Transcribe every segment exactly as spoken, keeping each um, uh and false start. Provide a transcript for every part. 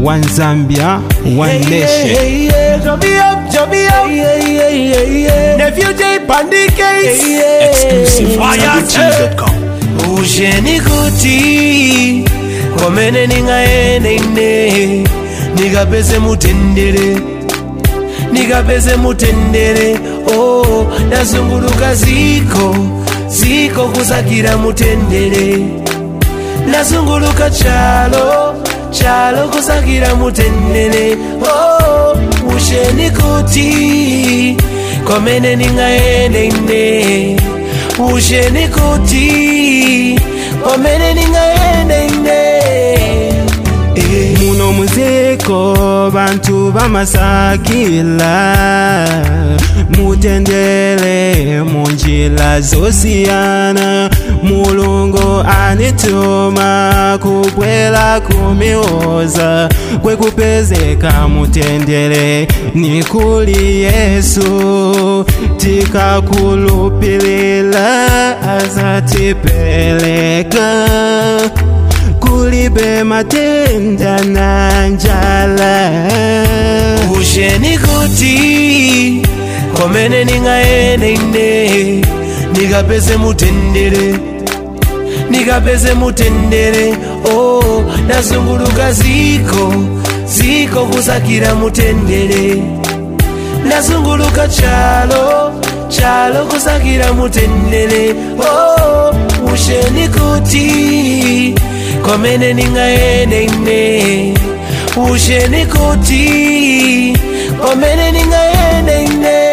one Zambia, one nation. Hey, yeah, Joby up, Joby up. Yeah, yeah, yeah, yeah. Nephew J Pandi case. Yeah, exclusive from Zambia Tunes dot com. Usheni kuti komene ningaene ine nikapeze mutendere nikapeze mutendere oh nazunguluka ziko ziko kusakira mutendere nazunguluka chalo chalo kusakira mutendere oh usheni kuti komene ningaene ine usheni kuti komene ningaene ine muno muziko bantu bamasakila mutendele munjila zosiyana mulungu anituma kubwela kumioza kwekupezeka mutendele nikuli Yesu tikakulupilila azatipeleka kulibe matenda na njala usheni kuti komene ningaene ine nikapeze mutendere nikapeze mutendere oh nazunguluka ziko ziko kusakira mutendere nazunguluka chalo chalo kusakira mutendere oh usheni kuti komene ningaene ine usheni kuti komene ningaene ine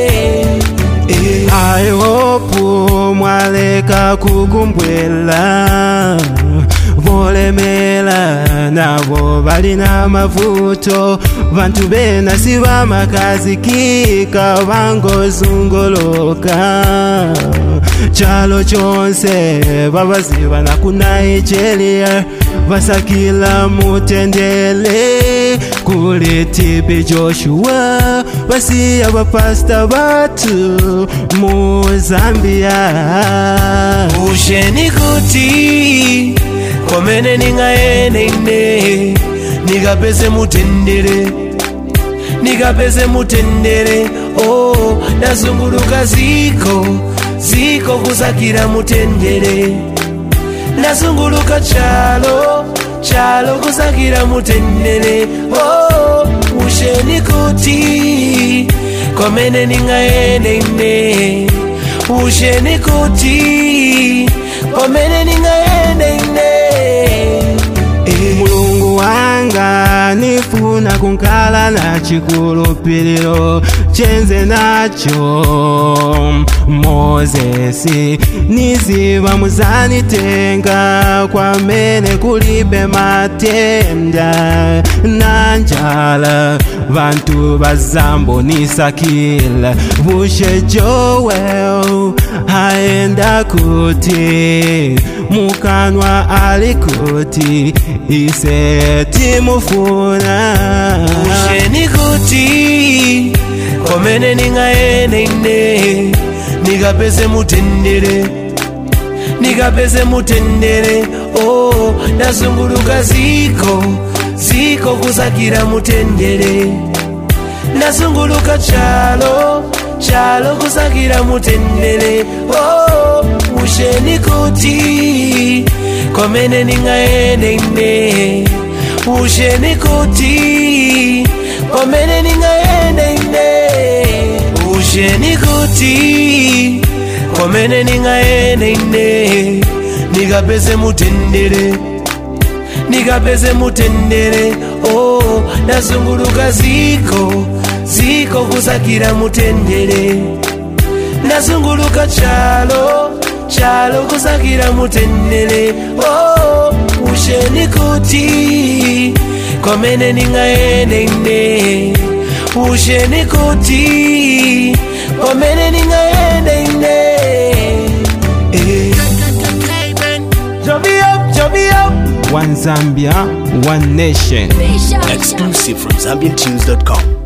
I hope mwaleka kukumbwela volemela nabo balina mavuto bantu bena siba makazi kika bangozungoloka chalo chonse babaziba na kuna Nigeria basakila mutendele kule tipi Joshua basiya bapasta batu mu Zambia usheni kuti komene ningaene ine nikapeze mutendere nikapeze mutendere oh nazunguluka ziko ziko kusakira mutendere nazunguluka chalo chalo kusakira mutendere oh usheni kuti komene ningaene ine usheni kuti komene ningaene ine mulungu wanga nifuna kunkala na chikulupiliro chenze nacho Mozesi niziba muzanitenga kwamene kulibe matenda na njala bantu bazambo nisakila bushe Joel haenda kuti mukanwa alikuti iseti mufuna usheni kuti komene ningaene ine nikapeze mutendere nikapeze mutendere oh nazunguluka ziko ziko kusakira mutendere nazunguluka chalo chalo kusakira mutendere oh usheni kuti komene ningaene ine usheni kuti komene ningaene ine usheni kuti komene ningaene ine nikapeze mutendere nikapeze mutendere oh nazunguluka ziko ziko kusakira mutendere nazunguluka chalo chalo kusakira mutendere oh usheni kuti komene ningaene ine usheni kuti komene ningaene ine Joby up, Joby up. one Zambia, one nation. Exclusive from Zambia Tunes dot com.